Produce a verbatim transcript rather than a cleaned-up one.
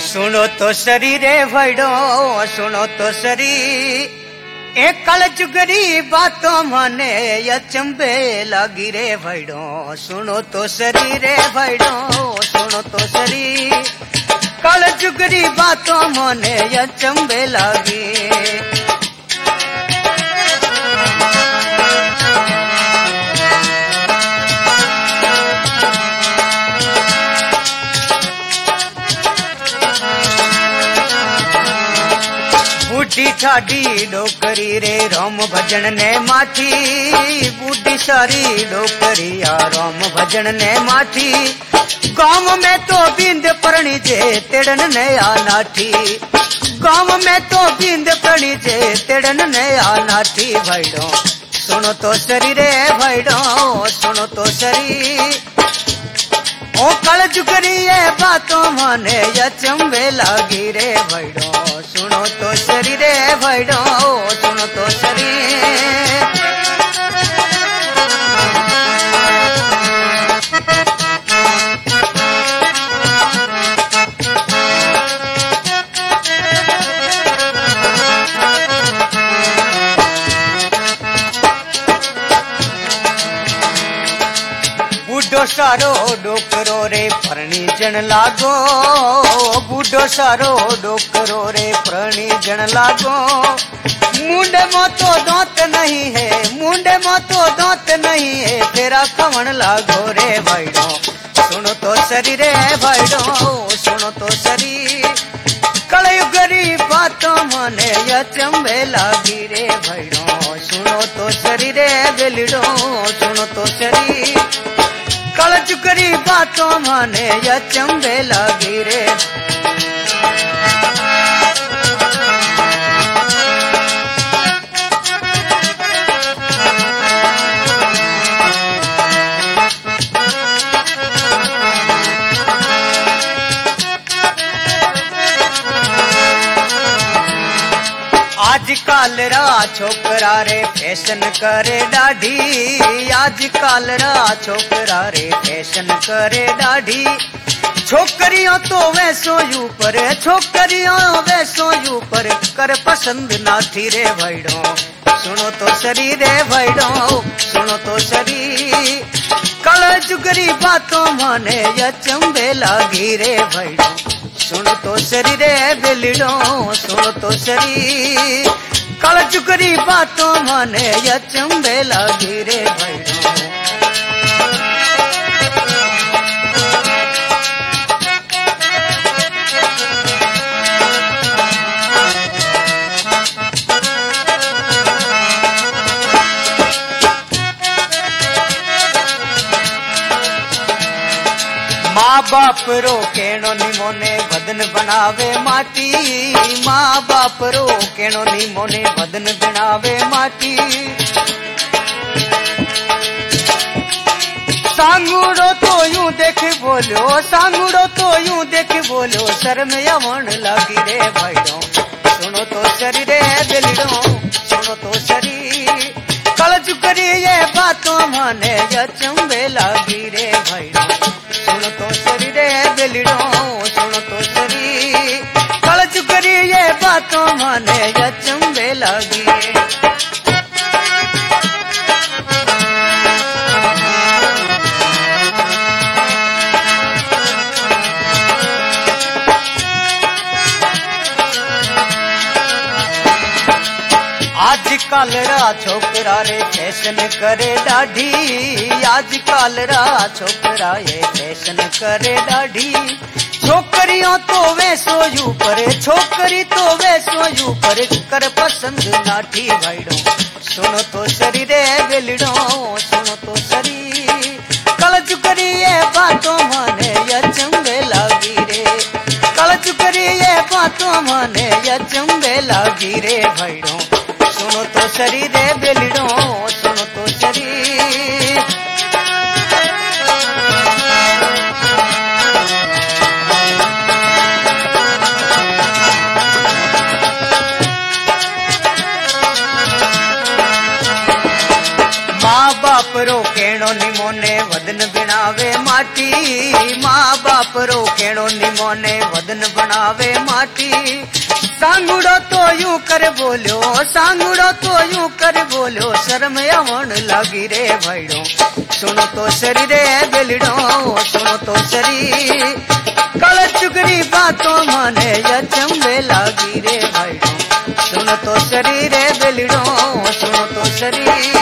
सुनो तो शरीरे भैडो सुनो तो शरीर एक कल जुगरी बातों माने अचंबे लागी रे भैडो सुनो तो शरीरे भैडो सुनो तो शरीर कल जुगरी बातों माने अचंबे लागी बूढ़ी ठाडी डोकरी रे राम भजन ने माठी बूढ़ी सारी डोकरिया राम भजन ने माठी गांव में तो बिंद परणी जे तेड़न ने आ नाठी गांव में तो बिंद परणी जे तेड़न ने आ नाठी भैडो सुनो तो शरीरे भैडो सुनो तो शरीर ओ कल जुगरी बातों माने अचंबे लागी रे भैडो सुनो तो शरीरे भैडो सुनो तो शरीर बूढ़ो सारो डोकरो रे परणी जन लागो बूढ़ो सारो डोकरो रे परणी जन लागो मुंडे मो तो दांत नहीं है मुंडे मो तो दांत नहीं है तेरा खवन लागो रे भैडो सुनो तो शरीरे भैडो सुनो तो शरीर कलयुगरी बातों माने अचंबे लागी रे भैडो सुनो तो शरीरे बेलिडो सुनो तो शरीर कल जुगरी बातों माने अचंबे लागी रे आजकल रा छोकरा रे फैशन करे डाढ़ी आजकल रा छोकरा रे फैशन करे डाढ़ी छोकरियों तो वैसो यू पर छोकरियों वैसो यू पर कर पसंद ना थी रे भैडो सुनो तो शरीर रे भैडो सुनो तो शरीर कल जुगरी बातों माने अचंबे लागी रे भैडो सुनो तो शरीर रे बेलिडो सुनो तो शरीर कल जुगरी बातों माने अचंबे लागी रे भैडो माँ बाप रो केनो निमोने बदन बनावे माटी माँ बाप रो केनो निमोने बदन बनावे माटी सांगुड़ो तो यूं देख बोलो सांगुड़ो तो यूं देख बोलो शर्म यमन लागी रे भैडो सुनो तो शरीर बेलिडो सुनो तो शरीर कल जुगरी ये बातों माने अचंबे लागी रे भैडो सुनो तो शरीर बेलिडो सुनो तो शरीर कल जुगरी ये बातों माने अचंबे लागी आजकल रा छोकरा रे फैशन करे डाढ़ी आजकल रा छोकरा ये फैशन करे डाढ़ी छोकरियों तो वैसो यू पर छोकरी तो वैसो यू पर कर पसंद नाठी भैडो सुनो तो शरीर बेलिडो सुनो तो शरीर कल जुगरी ये बातों माने अचंबे लागी रे कल जुगरी ये बातों माने अचंबे लागी रे भैडो सुनो तो शरीर बेलिडो सुनो तो शरीर माँ बाप रो केनो निमो ने वदन बनावे माटी, माँ बाप रो केणो निमो ने वदन बनावे माटी। सांगुड़ो तो यूं कर बोलो, सांगुड़ो तो यूं कर बोलो, शर्म आवण लागी रे भाईड़ो। सुनो तो शरीर रे बेलड़ो, सुनो तो शरीर, कल चुगरी बातों माने या चंबे लागी रे भाईड़ो। सुनो तो शरीर रे बेलड़ो, सुनो तो शरीर।